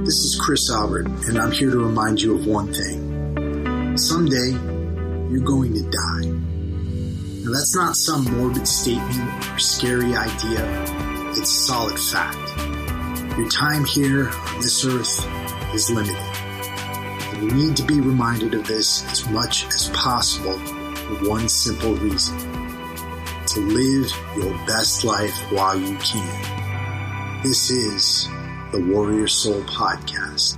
This is Chris Albert, and I'm here to remind you of one thing. Someday, you're going to die. Now, that's not some morbid statement or scary idea. It's solid fact. Your time here on this earth is limited. And you need to be reminded of this as much as possible for one simple reason. To live your best life while you can. This is the Warrior Soul Podcast.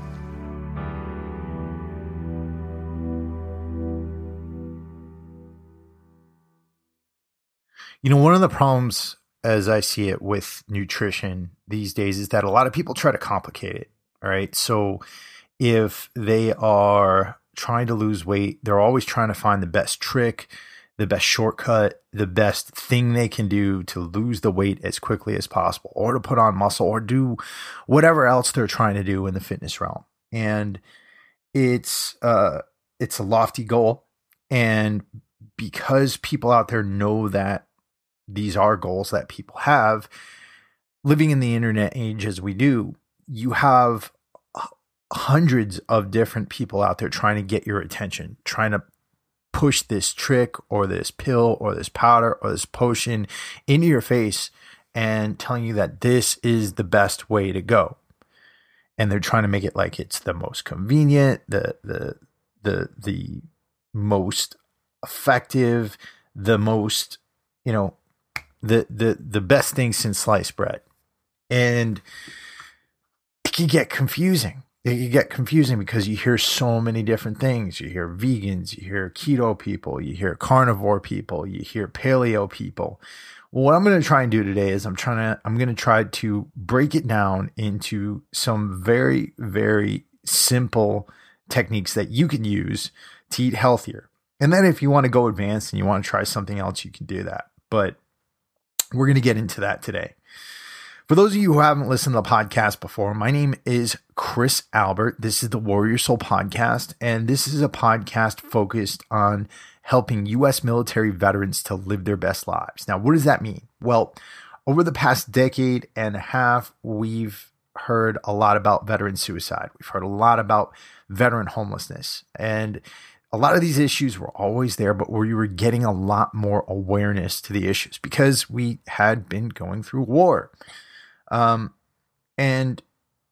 You know, one of the problems, as I see it, with nutrition these days is that a lot of people try to complicate it. All right. So if they are trying to lose weight, they're always trying to find the best trick, the best shortcut, the best thing they can do to lose the weight as quickly as possible, or to put on muscle, or do whatever else they're trying to do in the fitness realm. And it's a lofty goal. And because people out there know that these are goals that people have, living in the internet age as we do, you have hundreds of different people out there trying to get your attention, trying to push this trick or this pill or this powder or this potion into your face and telling you that this is the best way to go. And they're trying to make it like it's the most convenient, the most effective, the most, the best thing since sliced bread. And it can get confusing. It can get confusing because you hear so many different things. You hear vegans, you hear keto people, you hear carnivore people, you hear paleo people. Well, what I'm going to try and do today is I'm going to try to break it down into some very, very simple techniques that you can use to eat healthier. And then if you want to go advanced and you want to try something else, you can do that. But we're going to get into that today. For those of you who haven't listened to the podcast before, my name is Chris Albert. This is the Warrior Soul Podcast, and this is a podcast focused on helping U.S. military veterans to live their best lives. Now, what does that mean? Well, over the past decade and a half, we've heard a lot about veteran suicide. We've heard a lot about veteran homelessness, and a lot of these issues were always there, but we were getting a lot more awareness to the issues because we had been going through war. And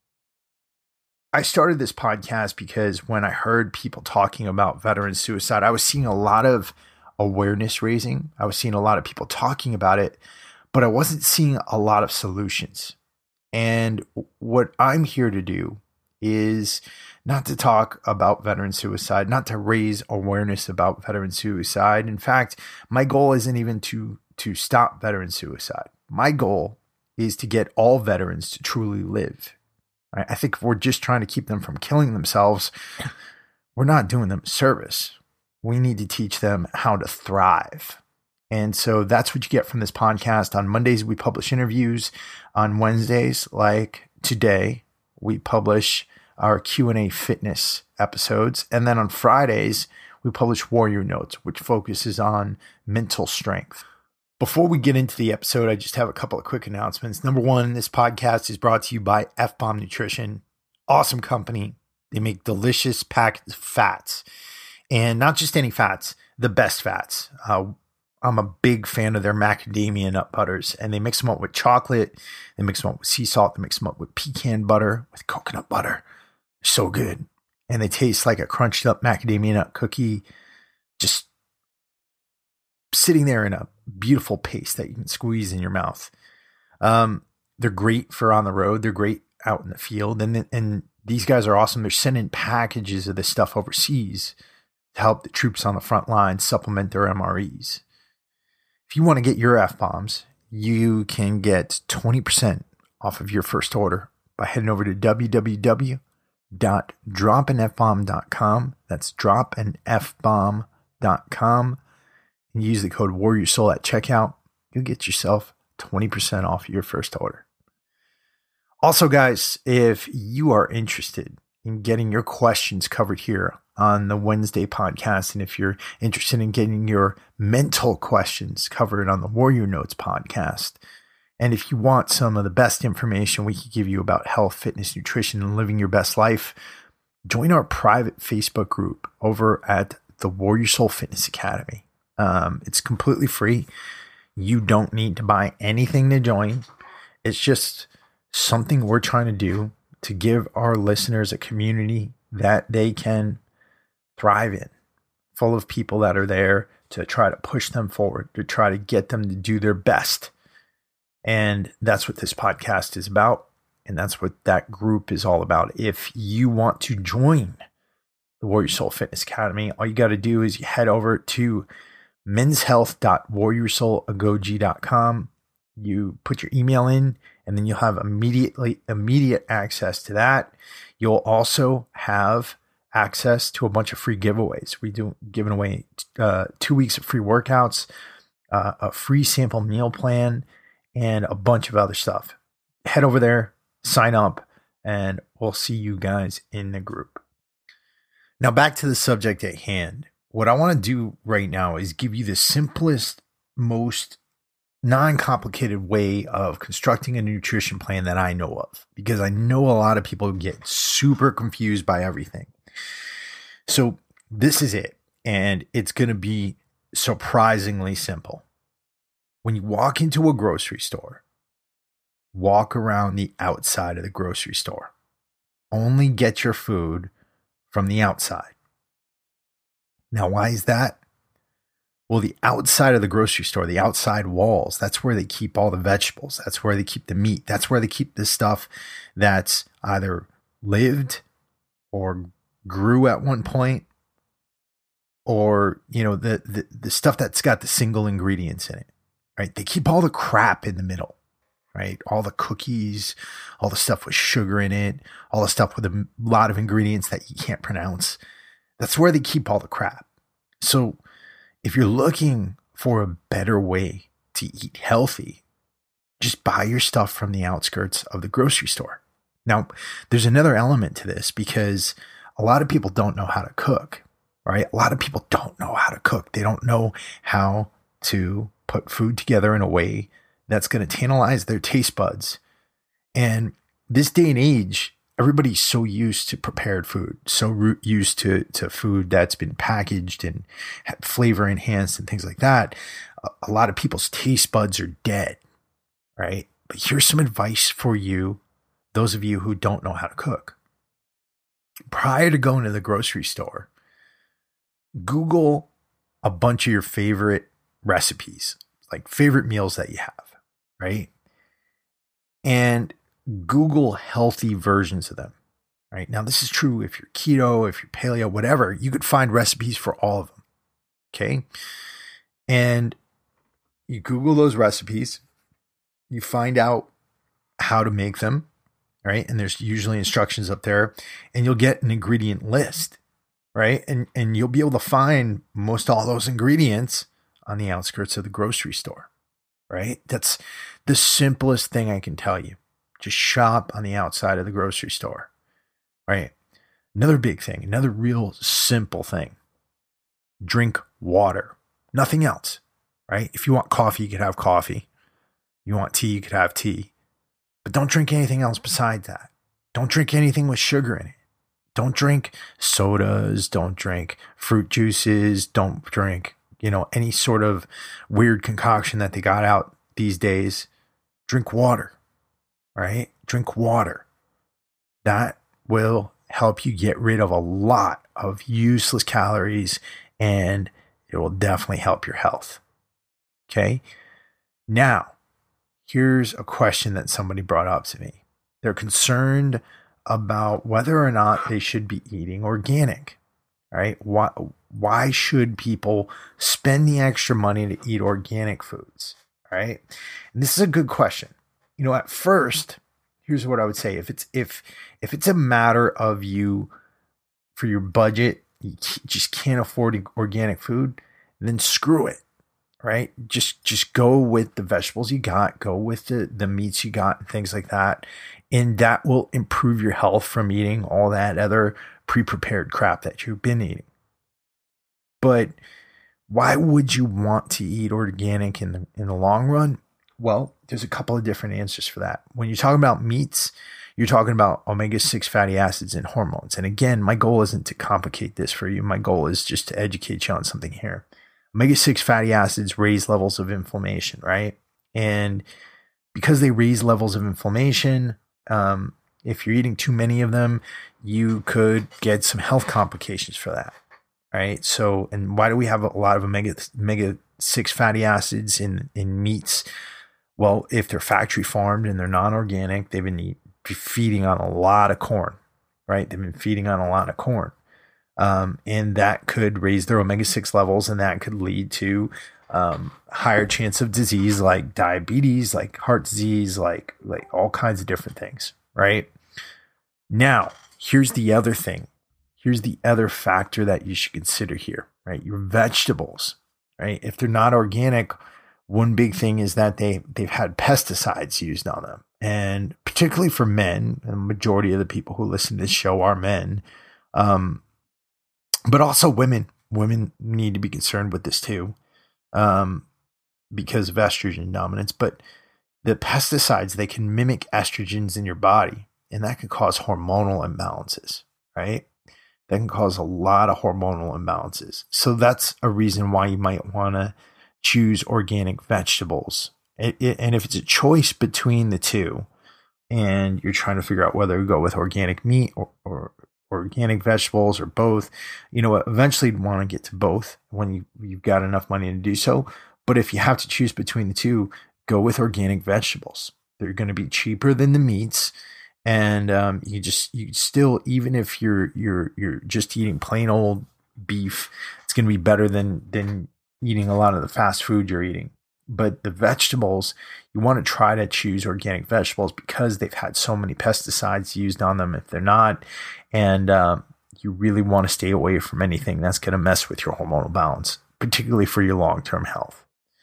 I started this podcast because when I heard people talking about veteran suicide, I was seeing a lot of awareness raising. I was seeing a lot of people talking about it, but I wasn't seeing a lot of solutions. And what I'm here to do is not to talk about veteran suicide, not to raise awareness about veteran suicide. In fact, my goal isn't even to stop veteran suicide. My goal is to get all veterans to truly live. Right? I think if we're just trying to keep them from killing themselves, we're not doing them a service. We need to teach them how to thrive. And so that's what you get from this podcast. On Mondays, we publish interviews. On Wednesdays, like today, we publish our Q&A fitness episodes. And then on Fridays, we publish Warrior Notes, which focuses on mental strength. Before we get into the episode, I just have a couple of quick announcements. Number one, this podcast is brought to you by F-Bomb Nutrition. Awesome company. They make delicious packaged fats. And not just any fats, the best fats. I'm a big fan of their macadamia nut butters. And they mix them up with chocolate. They mix them up with sea salt. They mix them up with pecan butter, with coconut butter. They're so good. And they taste like a crunched up macadamia nut cookie. Just sitting there in a beautiful paste that you can squeeze in your mouth. They're great for on the road. They're great out in the field. And these guys are awesome. They're sending packages of this stuff overseas to help the troops on the front line supplement their MREs. If you want to get your F-bombs, you can get 20% off of your first order by heading over to www.dropandfbomb.com. That's dropandfbomb.com. And use the code WarriorSoul at checkout. You'll get yourself 20% off your first order. Also, guys, if you are interested in getting your questions covered here on the Wednesday podcast, and if you're interested in getting your mental questions covered on the Warrior Notes podcast, And if you want some of the best information we could give you about health, fitness, nutrition, and living your best life, join our private Facebook group over at the Warrior Soul Fitness Academy. It's completely free. You don't need to buy anything to join. It's just something we're trying to do to give our listeners a community that they can thrive in, full of people that are there to try to push them forward, to try to get them to do their best. And that's what this podcast is about. And that's what that group is all about. If you want to join the Warrior Soul Fitness Academy, all you got to do is you head over to menshealth.warriorsoulagogi.com. You put your email in, and then you'll have immediate access to that. You'll also have access to a bunch of free giveaways. We do giving away 2 weeks of free workouts, a free sample meal plan, and a bunch of other stuff. Head over there, sign up, and we'll see you guys in the group. Now back to the subject at hand. What I want to do right now is give you the simplest, most non-complicated way of constructing a nutrition plan that I know of, because I know a lot of people get super confused by everything. So this is it, and it's going to be surprisingly simple. When you walk into a grocery store, walk around the outside of the grocery store. Only get your food from the outside. Now, why is that? Well, the outside of the grocery store, the outside walls, that's where they keep all the vegetables. That's where they keep the meat. That's where they keep the stuff that's either lived or grew at one point, or, you know, the stuff that's got the single ingredients in it, right? They keep all the crap in the middle, right? All the cookies, all the stuff with sugar in it, all the stuff with a lot of ingredients that you can't pronounce. That's where they keep all the crap. So if you're looking for a better way to eat healthy, just buy your stuff from the outskirts of the grocery store. Now, there's another element to this, because a lot of people don't know how to cook, right? A lot of people don't know how to cook. They don't know how to put food together in a way that's going to tantalize their taste buds. And this day and age, everybody's so used to prepared food, so used to food that's been packaged and flavor enhanced and things like that. A lot of people's taste buds are dead, right? But here's some advice for you, those of you who don't know how to cook. Prior to going to the grocery store, Google a bunch of your favorite recipes, like favorite meals that you have, right? And Google healthy versions of them, right? Now, this is true if you're keto, if you're paleo, whatever, you could find recipes for all of them, okay? And you Google those recipes, you find out how to make them, right? And there's usually instructions up there, and you'll get an ingredient list, right? And you'll be able to find most all those ingredients on the outskirts of the grocery store, right? That's the simplest thing I can tell you. Just shop on the outside of the grocery store, right? Another big thing, another real simple thing, drink water, nothing else, right? If you want coffee, you could have coffee. You want tea, you could have tea. But don't drink anything else besides that. Don't drink anything with sugar in it. Don't drink sodas. Don't drink fruit juices. Don't drink, any sort of weird concoction that they got out these days. Drink water, right? Drink water. That will help you get rid of a lot of useless calories, and it will definitely help your health. Okay. Now, here's a question that somebody brought up to me. They're concerned about whether or not they should be eating organic, right? Why should people spend the extra money to eat organic foods, right? And this is a good question. At first, here's what I would say. If it's a matter of you, for your budget, you just can't afford organic food, then screw it. Right? Just go with the vegetables you got, go with the meats you got and things like that. And that will improve your health from eating all that other pre-prepared crap that you've been eating. But why would you want to eat organic in the long run? Well, there's a couple of different answers for that. When you're talking about meats, you're talking about omega-6 fatty acids and hormones. And again, my goal isn't to complicate this for you. My goal is just to educate you on something here. Omega-6 fatty acids raise levels of inflammation, right? And because they raise levels of inflammation, if you're eating too many of them, you could get some health complications for that, right? So, and why do we have a lot of omega-6 fatty acids in meats? Well, if they're factory farmed and they're non-organic, they've been feeding on a lot of corn, right? They've been feeding on a lot of corn. And that could raise their omega-6 levels, and that could lead to higher chance of disease like diabetes, like heart disease, like all kinds of different things, right? Now, here's the other thing. Here's the other factor that you should consider here, right? Your vegetables, right? If they're not organic, one big thing is that they've had pesticides used on them. And particularly for men, and the majority of the people who listen to this show are men, but also women. Women need to be concerned with this too, because of estrogen dominance. But the pesticides, they can mimic estrogens in your body, and that can cause hormonal imbalances, right? That can cause a lot of hormonal imbalances. So that's a reason why you might want to choose organic vegetables. And if it's a choice between the two, and you're trying to figure out whether to go with organic meat or organic vegetables or both, you know, eventually you'd want to get to both when you've got enough money to do so. But if you have to choose between the two, go with organic vegetables. They're going to be cheaper than the meats. And you still, even if you're just eating plain old beef, it's going to be better than eating a lot of the fast food you're eating. But the vegetables, you want to try to choose organic vegetables because they've had so many pesticides used on them if they're not. And you really want to stay away from anything that's going to mess with your hormonal balance, particularly for your long-term health.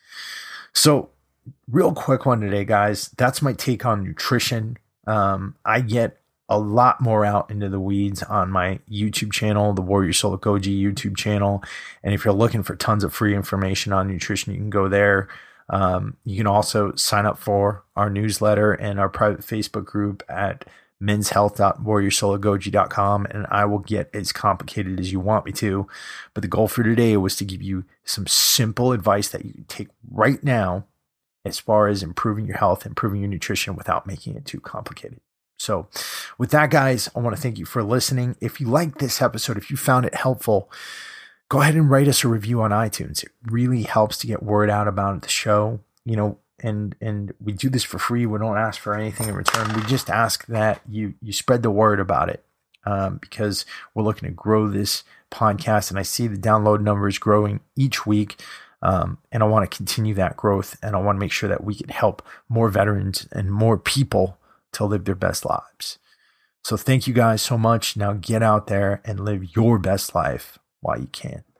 So real quick one today, guys. That's my take on nutrition. I get a lot more out into the weeds on my YouTube channel, the Warrior Soul Goji YouTube channel. And if you're looking for tons of free information on nutrition, you can go there. You can also sign up for our newsletter and our private Facebook group at menshealth.warriorsoulagoji.com, and I will get as complicated as you want me to. But the goal for today was to give you some simple advice that you can take right now as far as improving your health, improving your nutrition without making it too complicated. So with that, guys, I want to thank you for listening. If you liked this episode, if you found it helpful, go ahead and write us a review on iTunes. It really helps to get word out about the show, you know, and we do this for free. We don't ask for anything in return. We just ask that you spread the word about it, because we're looking to grow this podcast, and I see the download numbers growing each week. And I want to continue that growth, and I want to make sure that we can help more veterans and more people to live their best lives. So thank you guys so much. Now get out there and live your best life while you can.